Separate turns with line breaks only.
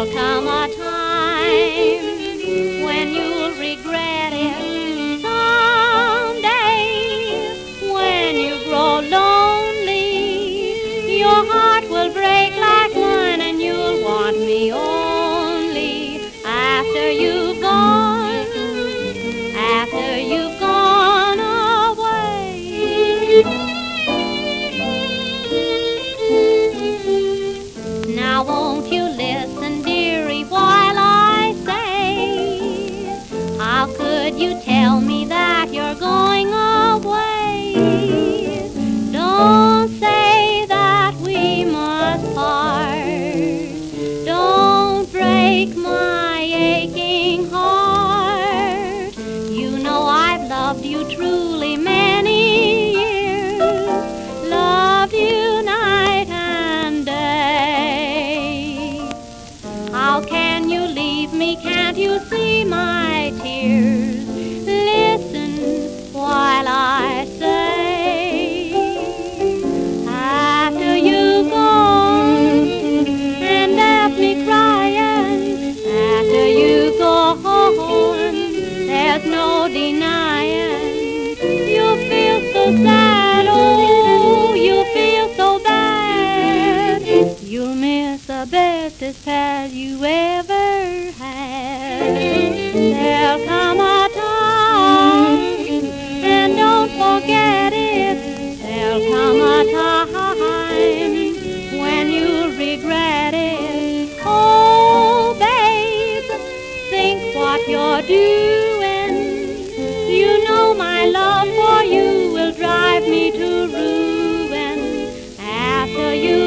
There'll come a time when you'll regret it someday. When you grow lonely, your heart will break like mine, and you'll want me only after you've gone, after you've gone away. Now won't you listen, dearie, while I say, how could you tell me that you're going away? Don't say that we must part. Don't break my aching heart. You know I've loved you truly many years, loved you night and day. How can you leave me? Can't you see my tears? Listen while I say, after you've gone and left me crying, after you've gone, there's no denying you feel so sad, oh, you feel so bad. You'll miss the bestest pal you ever had. There'll come a time, and don't forget it, there'll come a time when you'll regret it. Oh, babe, think what you're doing. You know my love for you will drive me to ruin after you